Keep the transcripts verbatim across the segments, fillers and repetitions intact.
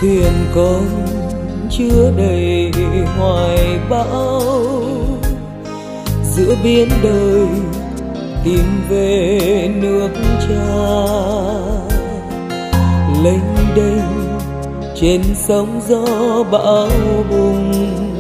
thuyền con chứa đầy hoài bão, giữa biển đời tìm về nước cha. Lênh đênh trên sóng gió bão bùng,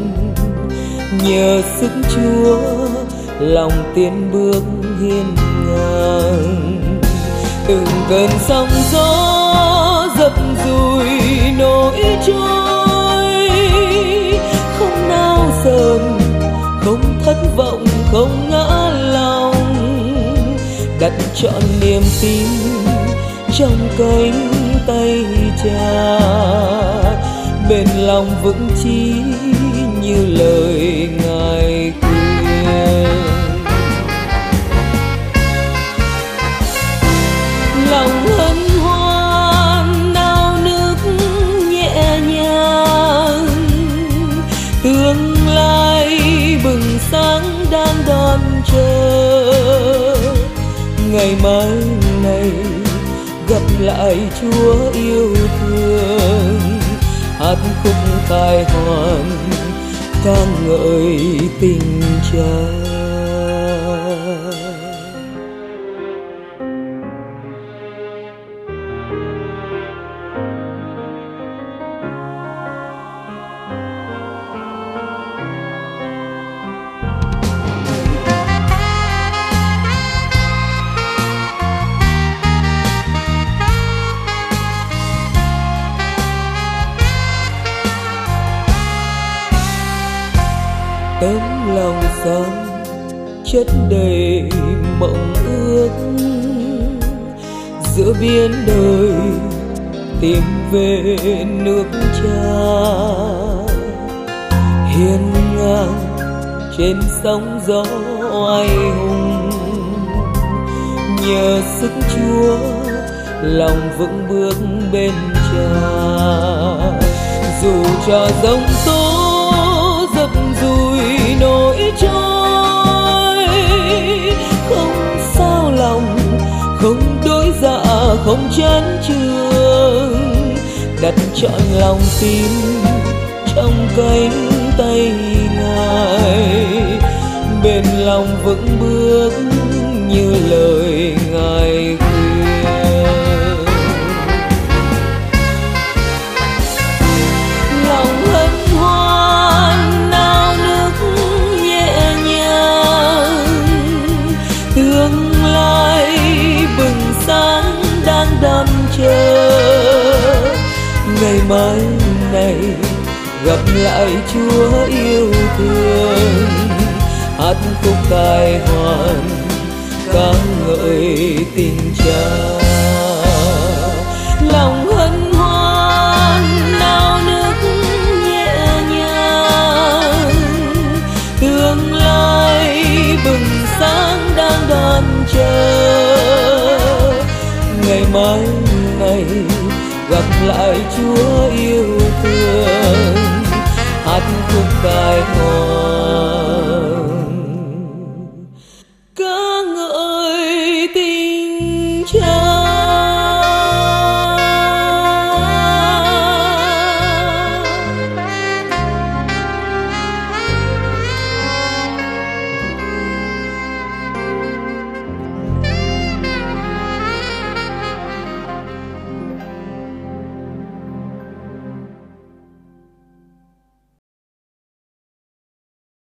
nhờ sức Chúa lòng tiến bước hiên ngang. Từng cơn sóng gió dập dùi nổi trôi, không nao sờn, không thất vọng, không ngã lòng. Đặt trọn niềm tin trong cánh tay cha, bền lòng vững chí như lời Ngài khuyên. Lòng hân hoan nao nức nhẹ nhàng, tương lai bừng sáng đang đón chờ. Ngày mai này gặp lại Chúa yêu thương, hát khúc khai hoàn ca ngợi tình cha. Tấm lòng son chất đầy mộng ước, giữa biển đời tìm về nước cha. Hiên ngang trên sóng gió oai hùng, nhờ sức Chúa lòng vững bước bên cha. Dù cho giông tố dập dùi nổi trôi, không sao lòng, không đổi dạ, không chán chường. Đặt trọn lòng tin trong cánh tay Ngài, bền lòng vững bước như lời Ngài khuyên. Lòng hân hoan nao nức nhẹ nhàng, tương lai bừng sáng đang đón chờ. Ngày mai này gặp lại Chúa yêu thương, hát khúc khai hoàn ca ngợi tình cha. Lòng hân hoan nao nức nhẹ nhàng, tương lai bừng sáng đang đón chờ. Ngày mai này gặp lại Chúa